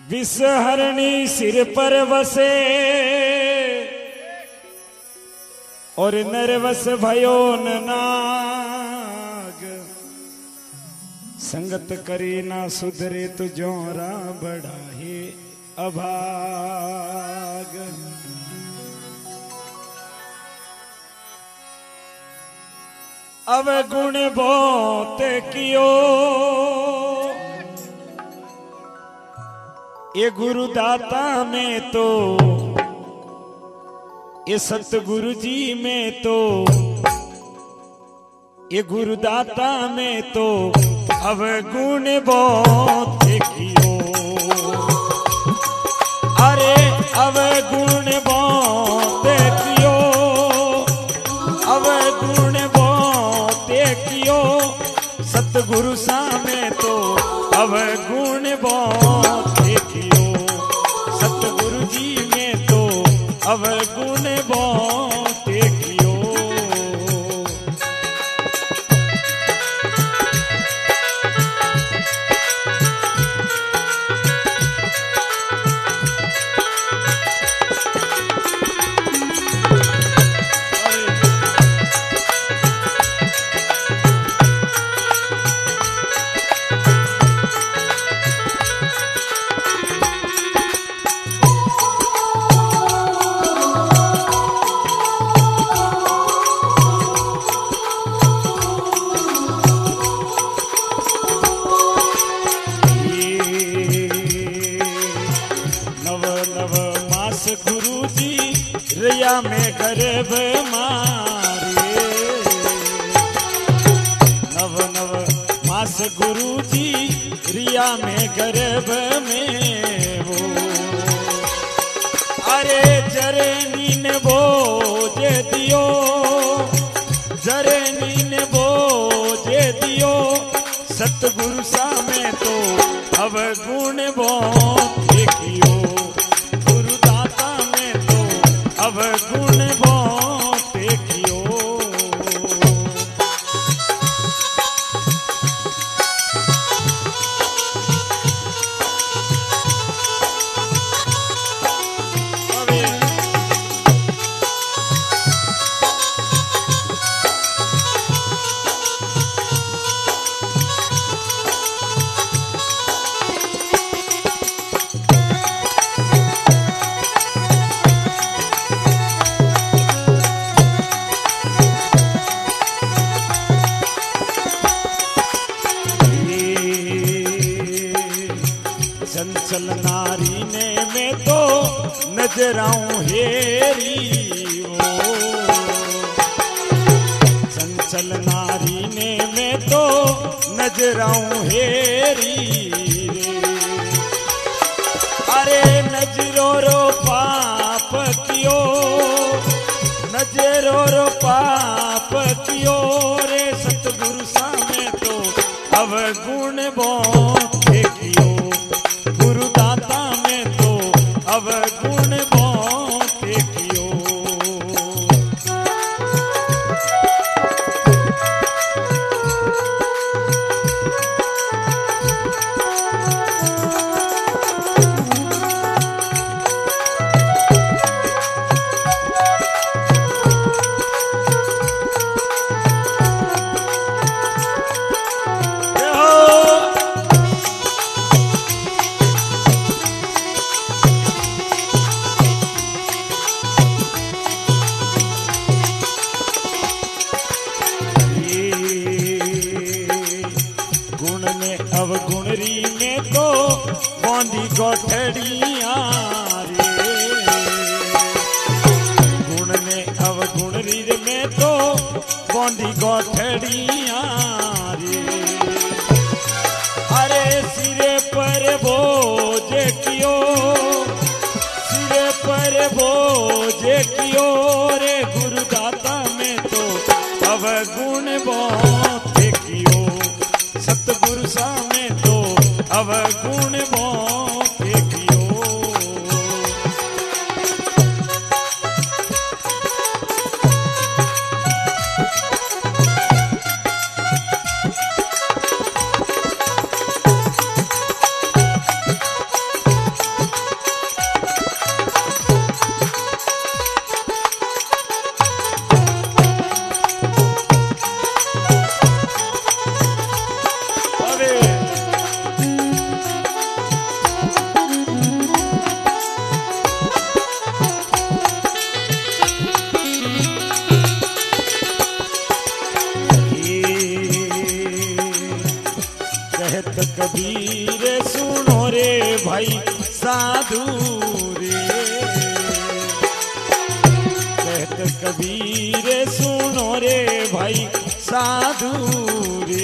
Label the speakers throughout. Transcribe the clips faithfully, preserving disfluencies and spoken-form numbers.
Speaker 1: विषहरणी सिर पर वसे और नरवस भयो न नाग। संगत करी ना सुधरे तो जोरा बढ़ाए अभाग। अब गुण बहुत कियो ये गुरुदाता में तो ये सतगुरु जी में तो ये गुरुदाता में तो अब गुण बहुत कियो। अरे अब गुण बहुत कियो अब गुण बहुत कियो सतगुरु सामे तो अब गुण बहुत कियो। सतगुरु जी में तो अब गुण बहुत कियो। रिया में गर्भ मारे नव नव मास गुरु जी रिया में गर्भ में वो। अरे जरे नीन बोझ दियो जरे नीन बोझ दियो सतगुरु सामे तो अब गुण बहुत कियो। गुरुदाता में तो अब गुण बहुत कियो। चंचल नारी ने मैं तो नजराऊं हेरी वो। चंचल नारी ने मैं तो नजराऊं हेरी रे। अरे नजरो रो पाप कियो नजरो रो पाप कियो रे सतगुरु सामे तो अब गुण बहुत कियो। गुरुदाता में तो अब गुण बहुत कियो। अवगुणरी में तो बांधी गोठड़ियां रे। गुण में अवगुणरी में तो बांधी गोठड़ियां रे। अरे सिरे पर बोझ कियो सिरे पर बोझ कियो रे गुरुदाता में तो अब गुण बहुत कियो। सतगुरु सामे तो अब गुण बहुत कियो। कबीर सुनो रे भाई साधु रे। कहत कबीर सुनो रे भाई साधु रे।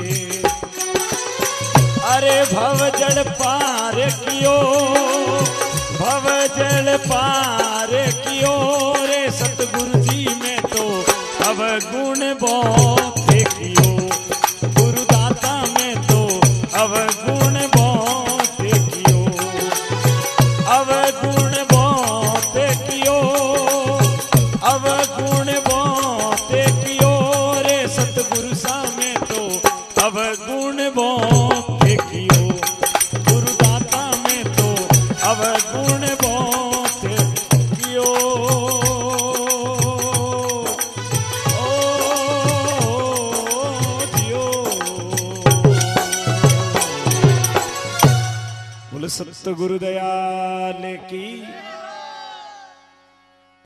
Speaker 1: अरे भव जल पार कियो, भव जल पार कियो रे सतगुरु जी में तो अब गुण बहुत कियो। गुरुदाता में तो अब गुण बहुत कियो, अब गुण बहुत कियो, अब गुण बहुत कियो रे सतगुरु सा में तो अब गुण बहुत कियो। गुरुदाता में तो अब गुण बहुत कियो। बोले सत गुरुदयाल की।